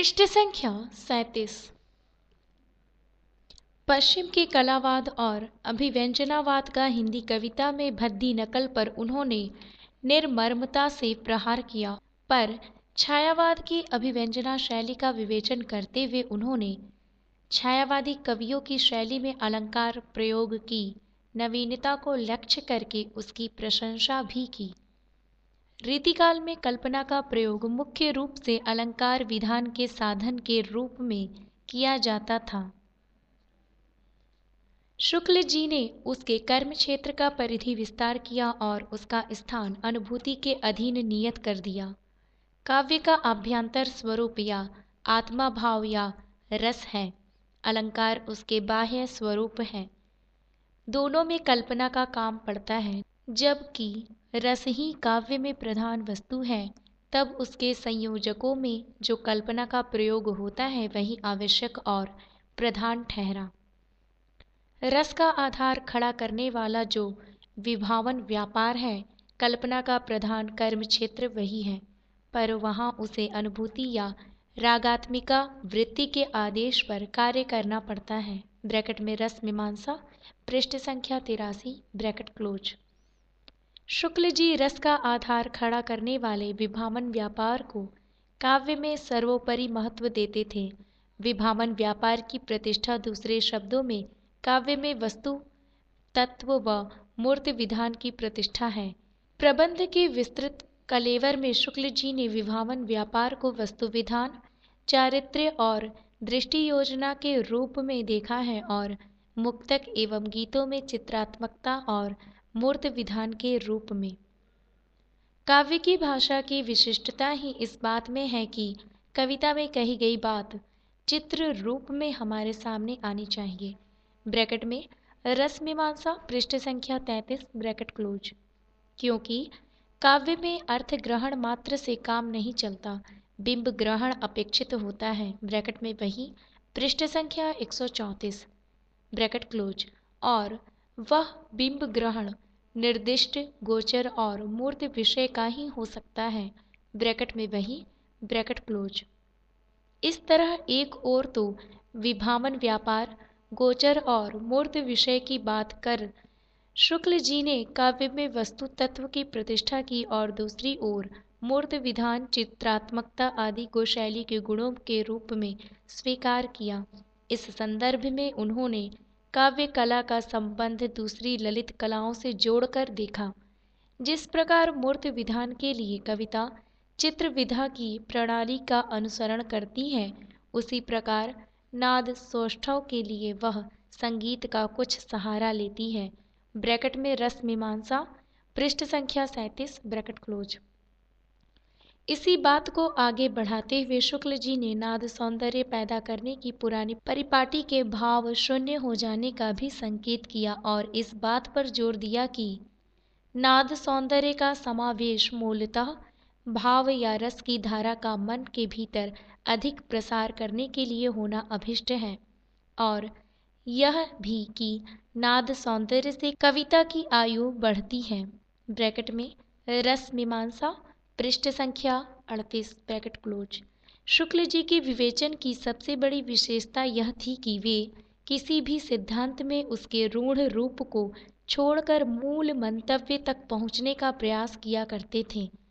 पृष्ठ संख्या 37। पश्चिम के कलावाद और अभिव्यंजनावाद का हिंदी कविता में भद्दी नकल पर उन्होंने निर्ममता से प्रहार किया, पर छायावाद की अभिव्यंजना शैली का विवेचन करते हुए उन्होंने छायावादी कवियों की शैली में अलंकार प्रयोग की नवीनता को लक्ष्य करके उसकी प्रशंसा भी की। रीतिकाल में कल्पना का प्रयोग मुख्य रूप से अलंकार विधान के साधन के रूप में किया जाता था। शुक्ल जी ने उसके कर्म क्षेत्र का परिधि विस्तार किया और उसका स्थान अनुभूति के अधीन नियत कर दिया। काव्य का आभ्यंतर स्वरूप या आत्मा भाव या रस है, अलंकार उसके बाह्य स्वरूप है। दोनों में कल्पना का काम पड़ता है। जबकि रस ही काव्य में प्रधान वस्तु है, तब उसके संयोजकों में जो कल्पना का प्रयोग होता है वही आवश्यक और प्रधान ठहरा। रस का आधार खड़ा करने वाला जो विभावन व्यापार है, कल्पना का प्रधान कर्म क्षेत्र वही है, पर वहाँ उसे अनुभूति या रागात्मिका वृत्ति के आदेश पर कार्य करना पड़ता है। ब्रैकेट में रस मीमांसा, पृष्ठ संख्या 83, ब्रैकेट क्लोज। शुक्ल जी रस का आधार खड़ा करने वाले विभावन व्यापार को काव्य में सर्वोपरि महत्व देते थे। विभावन व्यापार की प्रतिष्ठा, दूसरे शब्दों में काव्य में वस्तु तत्व व मूर्त विधान की प्रतिष्ठा है। प्रबंध के विस्तृत कलेवर में शुक्ल जी ने विभावन व्यापार को वस्तु विधान, चारित्र्य और दृष्टि योजना के रूप में देखा है और मुक्तक एवं गीतों में चित्रात्मकता और मूर्त विधान के रूप में। काव्य की भाषा की विशिष्टता ही इस बात में है कि कविता में कही गई बात चित्र रूप में हमारे सामने आनी चाहिए। ब्रैकेट में रस मीमांसा, पृष्ठ संख्या 33, ब्रैकेट क्लोज। क्योंकि काव्य में अर्थ ग्रहण मात्र से काम नहीं चलता, बिंब ग्रहण अपेक्षित होता है। ब्रैकेट में वही पृष्ठ संख्या 134, ब्रैकेट क्लोज। और वह बिंब ग्रहण निर्दिष्ट, गोचर और मूर्त विषय का ही हो सकता है। ब्रैकेट में वही, ब्रैकेट क्लोज। इस तरह एक ओर तो विभावन व्यापार, गोचर और मूर्त विषय की बात कर शुक्ल जी ने काव्य में वस्तु तत्व की प्रतिष्ठा की और दूसरी ओर मूर्त विधान, चित्रात्मकता आदि को शैली के गुणों के रूप में स्वीकार किया। इस संदर्भ में उन्होंने काव्य कला का संबंध दूसरी ललित कलाओं से जोड़कर देखा। जिस प्रकार मूर्त विधान के लिए कविता चित्र विधा की प्रणाली का अनुसरण करती है, उसी प्रकार नाद सौष्ठव के लिए वह संगीत का कुछ सहारा लेती है। ब्रैकेट में रस मीमांसा, पृष्ठ संख्या 37, ब्रैकेट क्लोज। इसी बात को आगे बढ़ाते हुए शुक्ल जी ने नाद सौंदर्य पैदा करने की पुरानी परिपाटी के भाव शून्य हो जाने का भी संकेत किया और इस बात पर जोर दिया कि नाद सौंदर्य का समावेश मूलतः भाव या रस की धारा का मन के भीतर अधिक प्रसार करने के लिए होना अभिष्ट है, और यह भी कि नाद सौंदर्य से कविता की आयु बढ़ती है। ब्रैकेट में रस मीमांसा, पृष्ठ संख्या 38, ब्रैकेट क्लोज। शुक्ल जी के विवेचन की सबसे बड़ी विशेषता यह थी कि वे किसी भी सिद्धांत में उसके रूढ़ रूप को छोड़कर मूल मंतव्य तक पहुँचने का प्रयास किया करते थे।